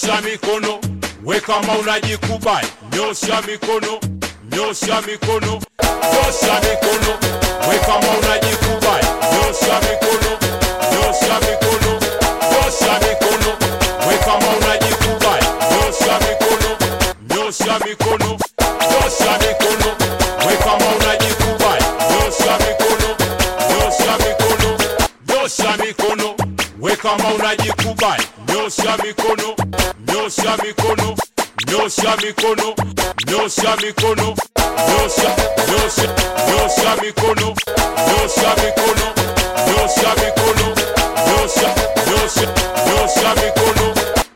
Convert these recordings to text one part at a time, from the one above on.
nyosha mikono, we kama unajikubali, nyosha mikono, nyosha mikono, nyosha mikono, we kama unajikubali, nyosha mikono, nyosha mikono, nyosha mikono, we kama unajikubali, nyosha mikono, nyosha mikono, nyosha mikono, we kama unajikubali, nyosha mikono, nyosha mikono, nyosha mikono, we kama unajikubali, nyosha mikono, nyosha mikono, nyosha mikono, nyosha mikono, nyosha mikono, nyosha mikono, nyosha mikono, nyosha mikono.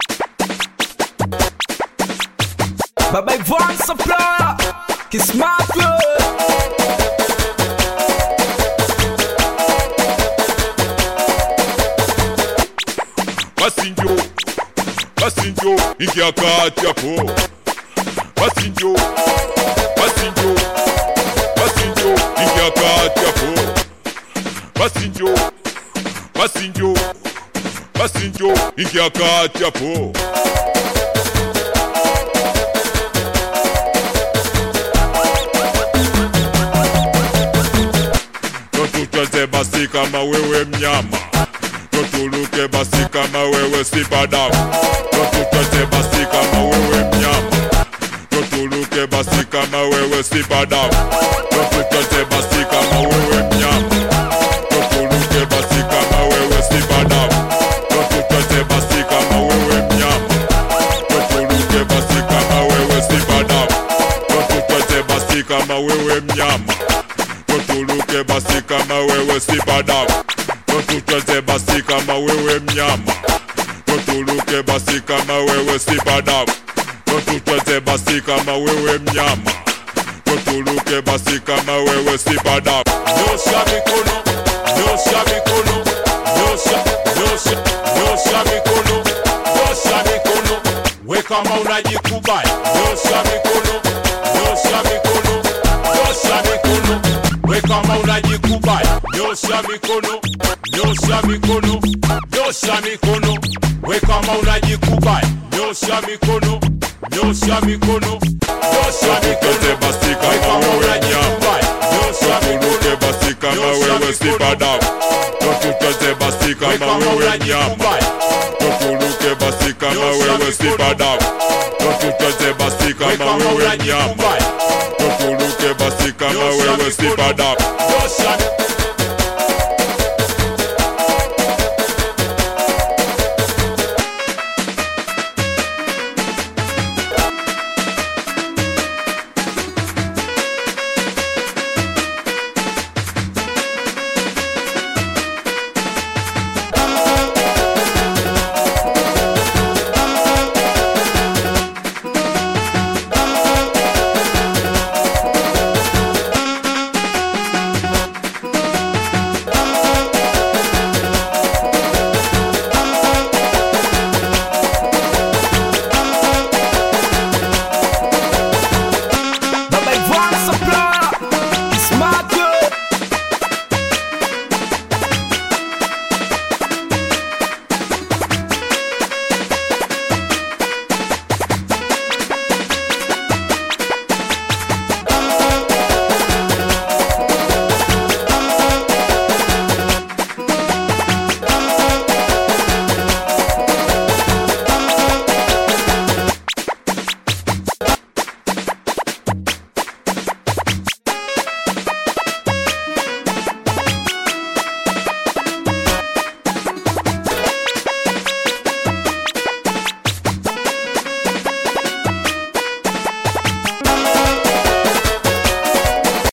Baba Ivan Supplier, Kiss my flow. Basinjo, ingia kati hapo. Basinjo, ingia kati hapo. Basinjo, ingia kati hapo. Tucheze basi kama wewe mnyama, tutuluke basi kama wewe si badau. Tucheze basi kama wewe mnyama, tutuluke basi kama wewe si badau. Tucheze basi kama wewe mnyama, tutuluke basi kama wewe si badau. Tucheze basi kama wewe mnyama, tutuluke basi kama wewe si badau. Tucheze basi kama wewe mnyama, tutuluke basi kama wewe si badau. Tucheze basi kama wewe mnyama, tutuluke basi kama wewe si badau. Tucheze basi kama wewe mnyama, tutuluke basi kama wewe si badau. Nyosha mikono, nyosha mikono, nyosha mikono, nyosha mikono, we kama unajikubali, nyosha mikono, nyosha mikono, nyosha mikono, we kama unajikubali, nyosha mikono, nyosha mikono, nyosha mikono, we kama unajikubali, nyosha mikono, nyosha mikono, nyosha mikono, basi kama wewe nyama, nyosha mikono, basi kama wewe si badau. Tucheze basi kama wewe nyama, tutuluke basi kama wewe si badau. Tucheze basi kama wewe nyama, tutuluke basi kama wewe si badau.